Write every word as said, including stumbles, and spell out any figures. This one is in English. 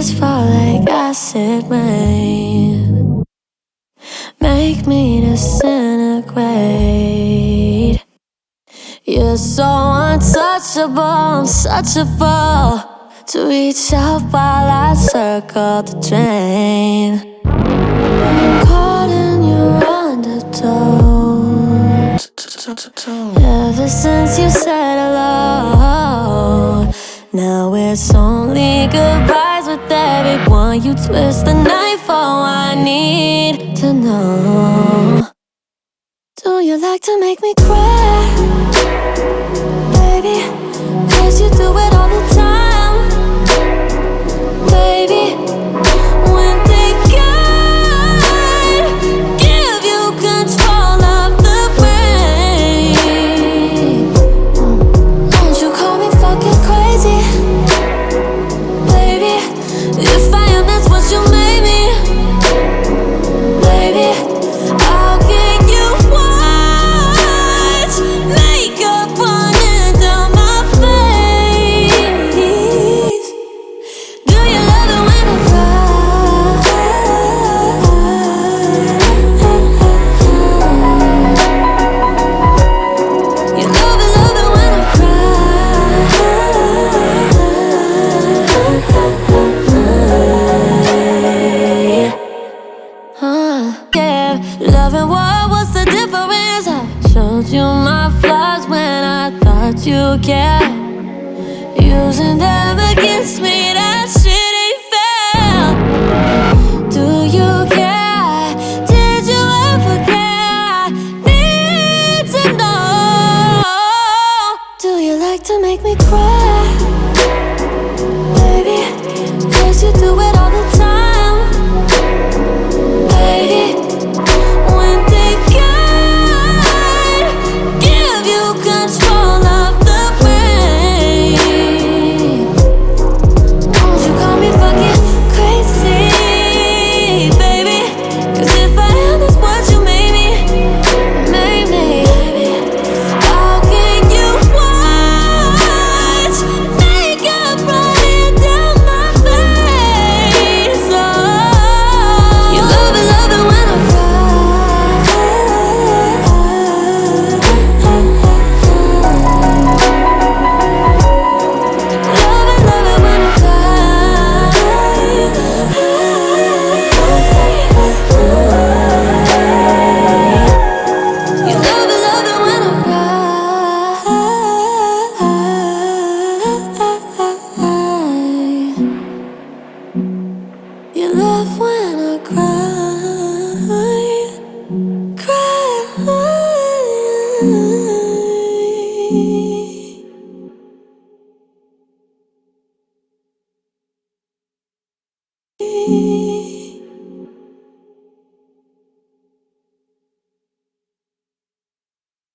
tears fall like acid rain, make me disintegrate. You're so untouchable, I'm such a fool to reach out while I circle the drain. I'm caught in your undertow. Ever since you said hello, now it's only goodbyes with everyone. You twist the knife, oh, I need to know. Do you like to make me cry, baby? 'Cause you do it all the time.